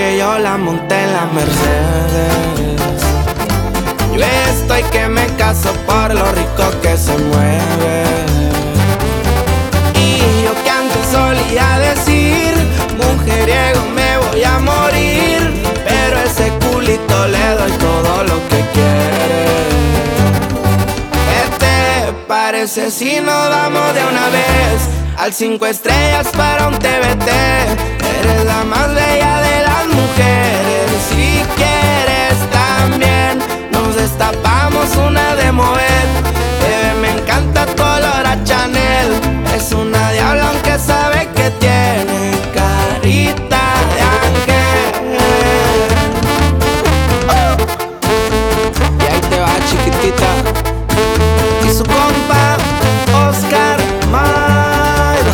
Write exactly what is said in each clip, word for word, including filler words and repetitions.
que yo la monté en la Mercedes. Yo estoy que me caso por lo rico que se mueve. Y yo que antes solía decir, mujeriego me voy a morir, pero a ese culito le doy todo lo que quiere. ¿Qué te parece si nos vamos de una vez al cinco estrellas para un T V T? Eres la más bella de las mujeres. Si quieres también nos destapamos una de Moet. Bebé, me encanta tu olor a Chanel. Es una diabla aunque sabe que tiene carita de ángel. Oh. Y ahí te va, chiquitita. Y su compa Oscar Maida.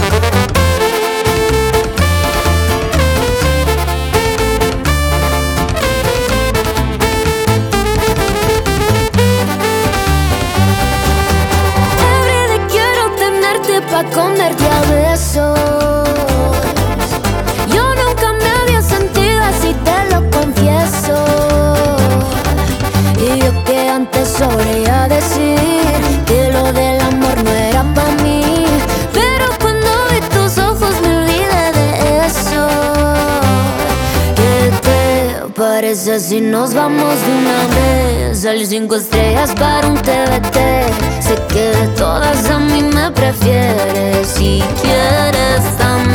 Everyday quiero tenerte pa' comerte a besos. Yo nunca me había sentido así, te lo confieso. Y yo que antes solía decir que lo del amor no era pa' mí, pero cuando vi tus ojos me olvidé de eso. ¿Qué te parece si nos vamos de una vez al cinco estrellas para un T V T? Sé que de todas a mí me prefieres. Si quieres también